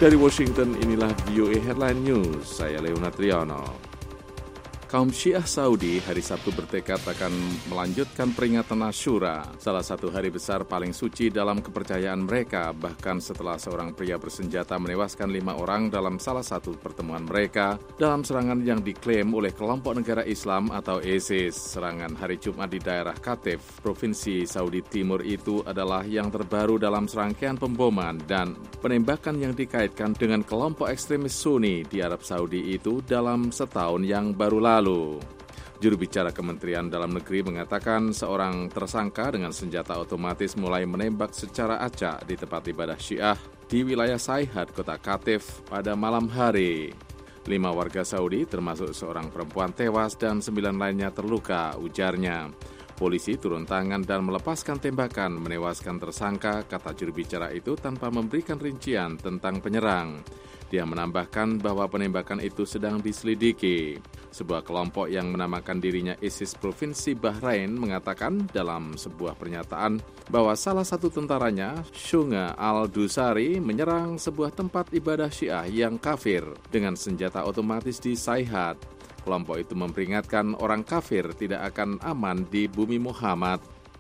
Dari Washington, inilah VOA Headline News. Saya Leonard Triano. Kaum Syiah Saudi hari Sabtu bertekad akan melanjutkan peringatan Asyura, salah satu hari besar paling suci dalam kepercayaan mereka, bahkan setelah seorang pria bersenjata menewaskan 5 orang dalam salah satu pertemuan mereka dalam serangan yang diklaim oleh kelompok negara Islam atau ISIS. Serangan hari Jumat di daerah Qatif, Provinsi Saudi Timur itu adalah yang terbaru dalam serangkaian pemboman dan penembakan yang dikaitkan dengan kelompok ekstremis Sunni di Arab Saudi itu dalam setahun yang baru lalu. Juru bicara Kementerian Dalam Negeri mengatakan seorang tersangka dengan senjata otomatis mulai menembak secara acak di tempat ibadah Syiah di wilayah Sayhad, kota Qatif pada malam hari. 5 warga Saudi termasuk seorang perempuan tewas dan 9 lainnya terluka, ujarnya. Polisi turun tangan dan melepaskan tembakan menewaskan tersangka, kata juru bicara itu tanpa memberikan rincian tentang penyerang. Dia menambahkan bahwa penembakan itu sedang diselidiki. Sebuah kelompok yang menamakan dirinya ISIS Provinsi Bahrain mengatakan dalam sebuah pernyataan bahwa salah satu tentaranya, Shunga al-Dusari, menyerang sebuah tempat ibadah Syiah yang kafir dengan senjata otomatis di Sayhad. Kelompok itu memperingatkan orang kafir tidak akan aman di bumi Muhammad.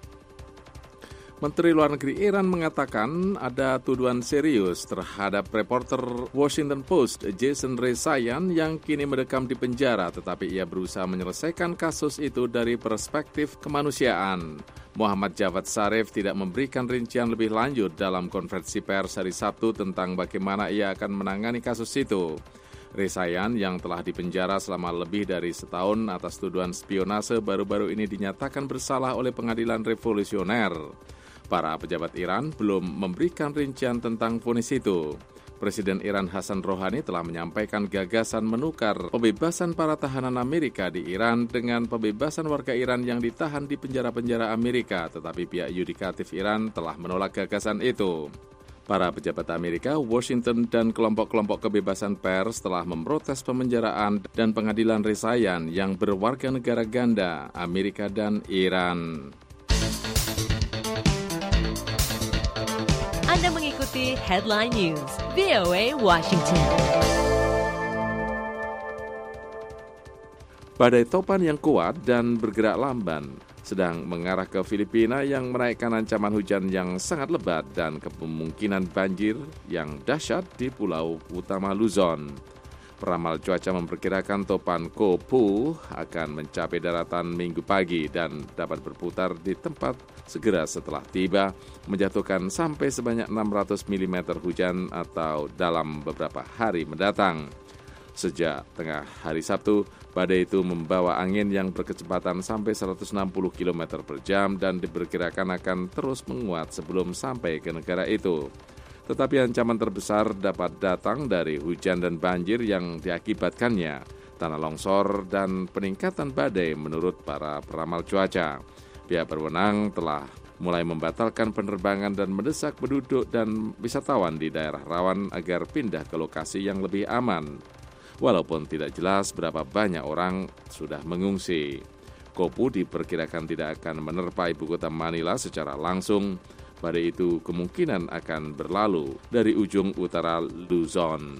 Menteri Luar Negeri Iran mengatakan ada tuduhan serius terhadap reporter Washington Post Jason Rezaian yang kini mendekam di penjara, tetapi ia berusaha menyelesaikan kasus itu dari perspektif kemanusiaan. Muhammad Javad Zarif tidak memberikan rincian lebih lanjut dalam konferensi pers hari Sabtu tentang bagaimana ia akan menangani kasus itu. Rezaian yang telah dipenjara selama lebih dari setahun atas tuduhan spionase baru-baru ini dinyatakan bersalah oleh pengadilan revolusioner. Para pejabat Iran belum memberikan rincian tentang vonis itu. Presiden Iran Hassan Rouhani telah menyampaikan gagasan menukar pembebasan para tahanan Amerika di Iran dengan pembebasan warga Iran yang ditahan di penjara-penjara Amerika, tetapi pihak yudikatif Iran telah menolak gagasan itu. Para pejabat Amerika, Washington, dan kelompok-kelompok kebebasan pers telah memprotes pemenjaraan dan pengadilan Rezaian yang berwarga negara ganda, Amerika dan Iran. Anda mengikuti Headline News, VOA Washington. Badai topan yang kuat dan bergerak lamban sedang mengarah ke Filipina yang menaikkan ancaman hujan yang sangat lebat dan kemungkinan banjir yang dahsyat di pulau utama Luzon. Peramal cuaca memperkirakan topan Kopu akan mencapai daratan Minggu pagi dan dapat berputar di tempat segera setelah tiba, menjatuhkan sampai sebanyak 600 mm hujan atau dalam beberapa hari mendatang. Sejak tengah hari Sabtu, badai itu membawa angin yang berkecepatan sampai 160 km per jam dan diperkirakan akan terus menguat sebelum sampai ke negara itu. Tetapi ancaman terbesar dapat datang dari hujan dan banjir yang diakibatkannya, tanah longsor, dan peningkatan badai menurut para peramal cuaca. Pihak berwenang telah mulai membatalkan penerbangan dan mendesak penduduk dan wisatawan di daerah rawan agar pindah ke lokasi yang lebih aman. Walaupun tidak jelas berapa banyak orang sudah mengungsi. Kopu diperkirakan tidak akan menerpa ibu kota Manila secara langsung. Badai itu kemungkinan akan berlalu dari ujung utara Luzon.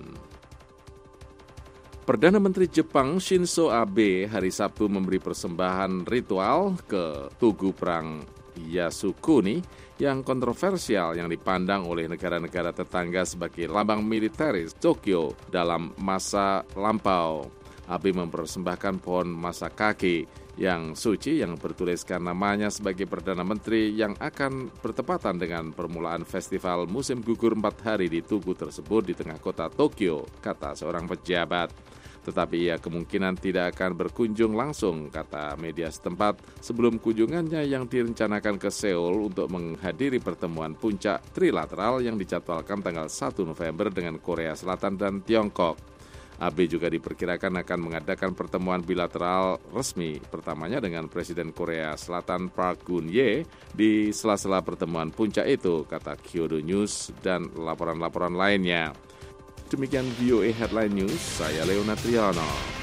Perdana Menteri Jepang Shinzo Abe hari Sabtu memberi persembahan ritual ke Tugu Perang Yasukuni yang kontroversial yang dipandang oleh negara-negara tetangga sebagai lambang militeris Tokyo dalam masa lampau. Abe mempersembahkan pohon Masakake yang suci yang bertuliskan namanya sebagai Perdana Menteri yang akan bertepatan dengan permulaan festival musim gugur 4 hari di Tugu tersebut di tengah kota Tokyo, kata seorang pejabat. Tetapi ia kemungkinan tidak akan berkunjung langsung, kata media setempat, sebelum kunjungannya yang direncanakan ke Seoul untuk menghadiri pertemuan puncak trilateral yang dijadwalkan tanggal 1 November dengan Korea Selatan dan Tiongkok. Abe juga diperkirakan akan mengadakan pertemuan bilateral resmi pertamanya dengan Presiden Korea Selatan Park Geun-hye di sela-sela pertemuan puncak itu, kata Kyodo News dan laporan-laporan lainnya. Demikian VOA Headline News, saya Leonard Triano.